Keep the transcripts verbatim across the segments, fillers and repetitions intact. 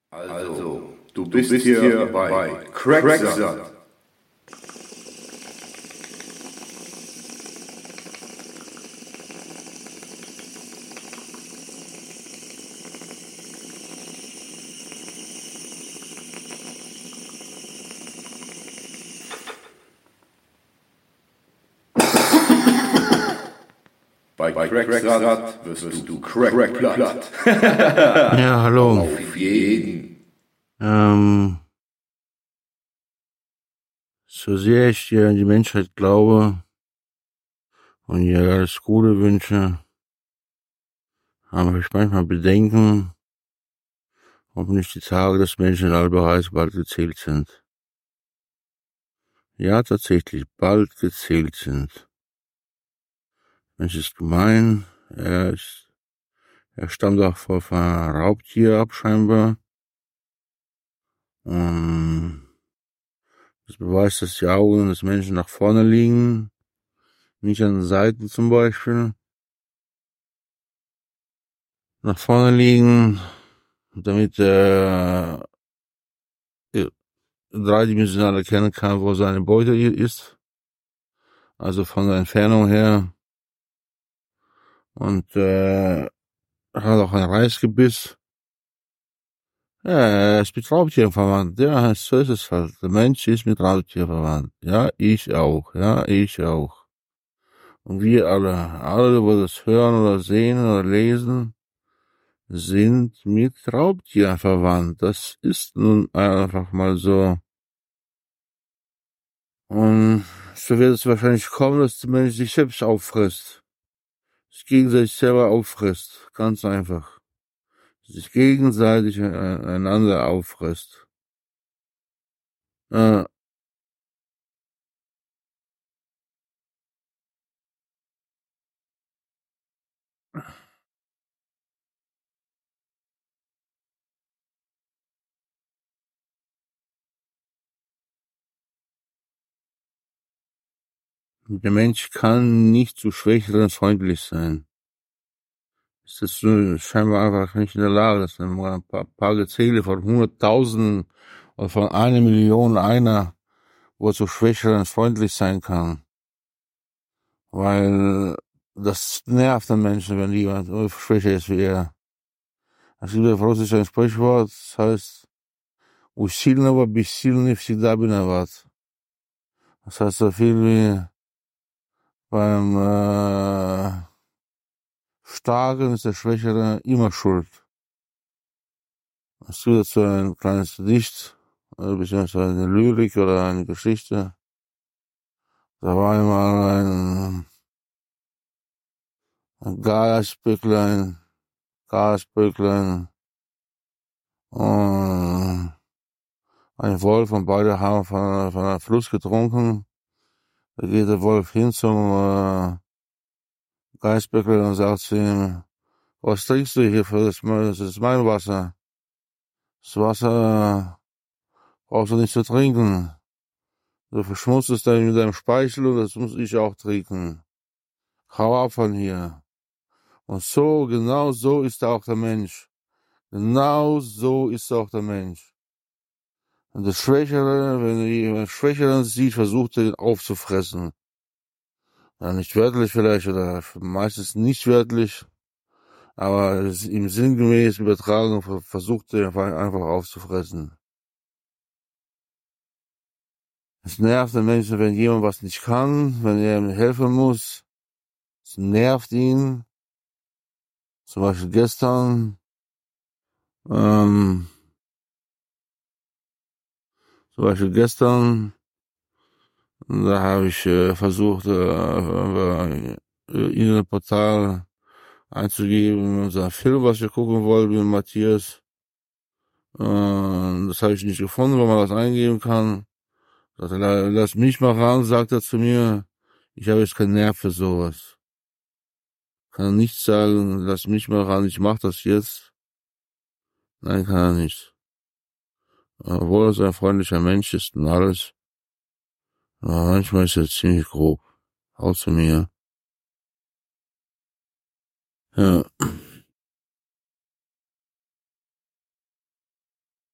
Also, du bist hier bei Cracksat. Bei Cracksat wirst du crackplatt. Ja, hallo. Auf jeden. Ähm, so sehr ich dir an die Menschheit glaube und ihr alles Gute wünsche, habe ich manchmal Bedenken, ob nicht die Tage des Menschen alle bereits bald gezählt sind. Ja, tatsächlich, bald gezählt sind. Mensch ist gemein, er ist, er stammt auch von einem Raubtier ab, scheinbar. Und das beweist, dass die Augen des Menschen nach vorne liegen, nicht an den Seiten zum Beispiel. Nach vorne liegen, damit er äh, dreidimensional erkennen kann, wo seine Beute ist. Also von der Entfernung her. Und äh, hat auch ein Reißgebiss. Ja, er ist mit Raubtieren verwandt. Ja, so ist es halt. Der Mensch ist mit Raubtieren verwandt. Ja, ich auch. Ja, ich auch. Und wir alle, alle, die das hören oder sehen oder lesen, sind mit Raubtieren verwandt. Das ist nun einfach mal so. Und so wird es wahrscheinlich kommen, dass der Mensch sich selbst auffrisst. Sich gegenseitig selber auffrisst. Ganz einfach. Sich gegenseitig äh, einander auffrisst. Äh, der Mensch kann nicht zu Schwächeren freundlich sein. Es ist so, scheinbar einfach nicht in der Lage, dass man mal ein paar, paar Gezähle von hunderttausenden oder von einer Million einer, wo er zu Schwächeren freundlich sein kann. Weil das nervt den Menschen, wenn jemand schwächer ist wie er. Es gibt auf Russisch ein Sprichwort, das heißt, у сильного бессильный всегда виноват. Das heißt so viel wie beim äh, Starken ist der Schwächere immer schuld. Es gibt dazu ein kleines Gedicht, äh, beziehungsweise eine Lyrik oder eine Geschichte. Da war einmal ein, ein Gasböcklein, Gasböcklein und ein Wolf und beide haben von, von einem Fluss getrunken. Da geht der Wolf hin zum äh, Geißböcklein und sagt zu ihm, was trinkst du hier für das, das ist mein Wasser. Das Wasser brauchst du nicht zu trinken. Du verschmutzt es dann mit deinem Speichel und das muss ich auch trinken. Hau ab von hier. Und so, genau so ist auch der Mensch. Genau so ist auch der Mensch. Und der Schwächere, wenn er jemand Schwächeren sieht, versucht er ihn aufzufressen. Ja, nicht wörtlich vielleicht oder meistens nicht wörtlich, aber im sinngemäß übertragen versucht er einfach aufzufressen. Es nervt den Menschen, wenn jemand was nicht kann, wenn er ihm helfen muss. Es nervt ihn. Zum Beispiel gestern, ähm, zum Beispiel gestern, da habe ich äh, versucht, äh, äh, Internetportal einzugeben, unser Film, was wir gucken wollten mit Matthias. Äh, das habe ich nicht gefunden, wo man das eingeben kann. Sagt er, lass mich mal ran, sagt er zu mir. Ich habe jetzt keinen Nerv für sowas. Kann er nicht sagen, lass mich mal ran, ich mach das jetzt. Nein, kann er nicht. Obwohl er so ein freundlicher Mensch ist und alles. Aber manchmal ist er ziemlich grob. Auch zu mir. Ja.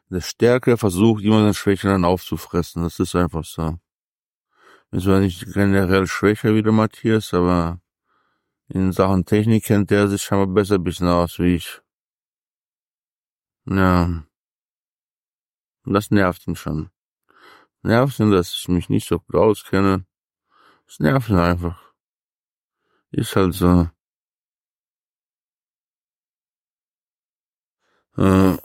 Der Stärkere versucht immer den Schwächeren aufzufressen. Das ist einfach so. Ist zwar nicht generell schwächer wie der Matthias, aber in Sachen Technik kennt der sich scheinbar besser ein bisschen aus wie ich. Ja. Und das nervt ihn schon. Nervt ihn, dass ich mich nicht so gut auskenne. Das nervt ihn einfach. Ist halt so. Äh,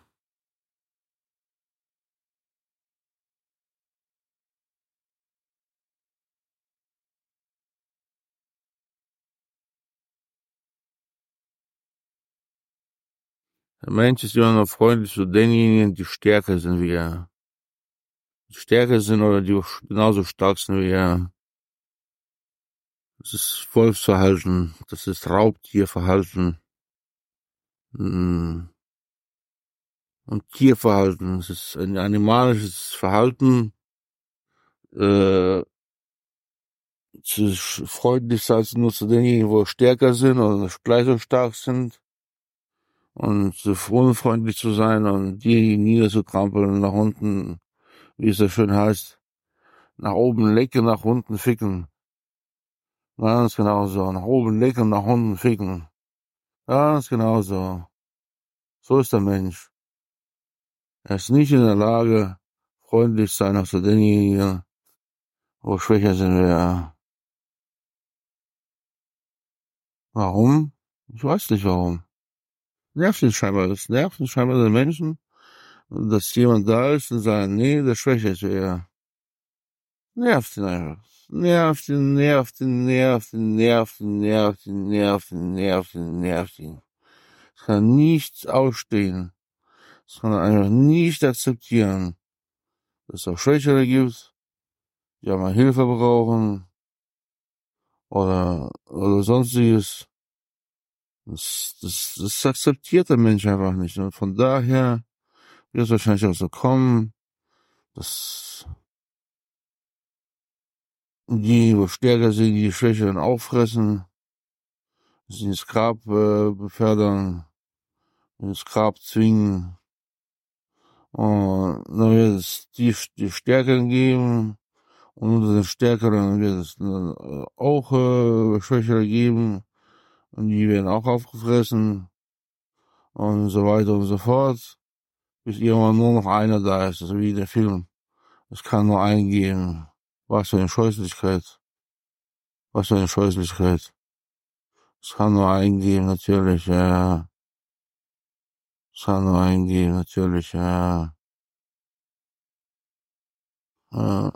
Der Mensch ist immer noch freundlich zu denjenigen, die stärker sind wie er. Die stärker sind oder die genauso stark sind wie er. Das ist Wolfsverhalten. Das ist Raubtierverhalten. Und Tierverhalten. Das ist ein animalisches Verhalten. Äh, zu freundlich sein nur zu denjenigen, wo stärker sind oder gleich so stark sind. Und so unfreundlich zu sein und die niederzutrampeln und nach unten, wie es so schön heißt, nach oben lecken, nach unten ficken. Ganz genau so. Nach oben lecken, nach unten ficken. Ganz genau so. So ist der Mensch. Er ist nicht in der Lage, freundlich zu sein, auch zu denjenigen, wo schwächer sind wie er. Warum? Ich weiß nicht warum. Nervt ihn scheinbar. Das nervt ihn scheinbar den Menschen, dass jemand da ist und sagt, nee, der schwächer ist wie er. Nervt ihn einfach. Nervt ihn, nervt ihn, nervt ihn, nervt ihn, nervt ihn, nervt ihn, nervt ihn, nervt ihn. Es kann nichts ausstehen. Es kann einfach nicht akzeptieren, dass es auch Schwächere gibt, die auch mal Hilfe brauchen oder, oder sonstiges. Das, das, das akzeptiert der Mensch einfach nicht. Und von daher wird es wahrscheinlich auch so kommen, dass die, wo stärker sind, die Schwächeren auffressen, sie ins Grab äh, befördern, ins Grab zwingen. Und dann wird es die, die Stärkeren geben und unter den Stärkeren wird es äh, auch äh, Schwächere geben und die werden auch aufgefressen und so weiter und so fort, bis irgendwann nur noch einer da ist, also wie der Film. Es kann nur einen geben. Was für eine Scheußlichkeit. Was für eine Scheußlichkeit. Es kann nur einen geben, natürlich, ja. Es kann nur einen geben, natürlich, ja. Ja.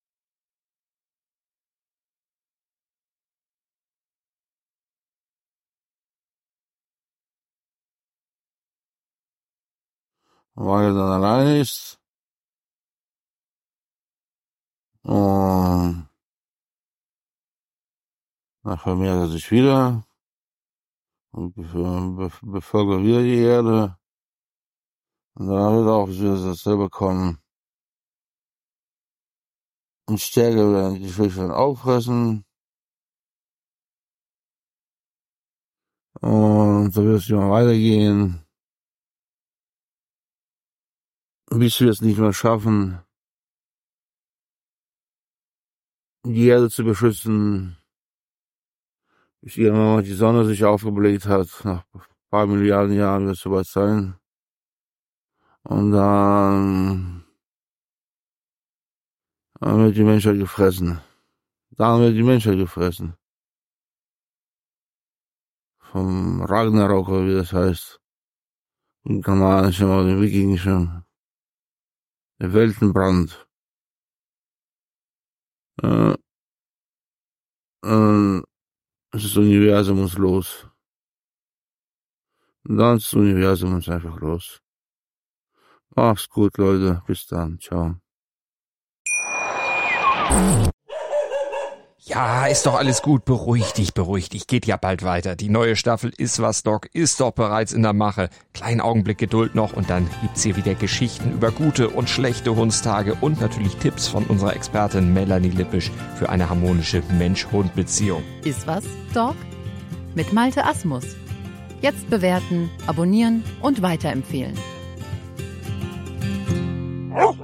Weil er dann alleine ist. Und dann vermehrt er sich wieder und bevölkert wieder die Erde. Und dann wird auch wieder dasselbe kommen. Und stärker werden die Schwächeren auffressen. Und so wird es immer weitergehen. Bis wir es nicht mehr schaffen, die Erde zu beschützen, bis irgendwann mal die Sonne sich aufgebläht hat. Nach ein paar Milliarden Jahren wird es soweit sein. Und dann, dann wird die Menschheit gefressen. Dann wird die Menschheit gefressen. Vom Ragnarok, oder wie das heißt. Im Germanischen oder im Wikingischen. Der Weltenbrand. Äh, äh, das Universum muss los. Und dann ist das Universum muss einfach los. Mach's gut, Leute. Bis dann. Ciao. Ja, ist doch alles gut. Beruhig dich, beruhig dich. Geht ja bald weiter. Die neue Staffel Ist was, Doc ist doch bereits in der Mache. Kleinen Augenblick Geduld noch und dann gibt's hier wieder Geschichten über gute und schlechte Hundstage und natürlich Tipps von unserer Expertin Melanie Lippisch für eine harmonische Mensch-Hund-Beziehung. Ist was, Doc? Mit Malte Asmus. Jetzt bewerten, abonnieren und weiterempfehlen. Wolf.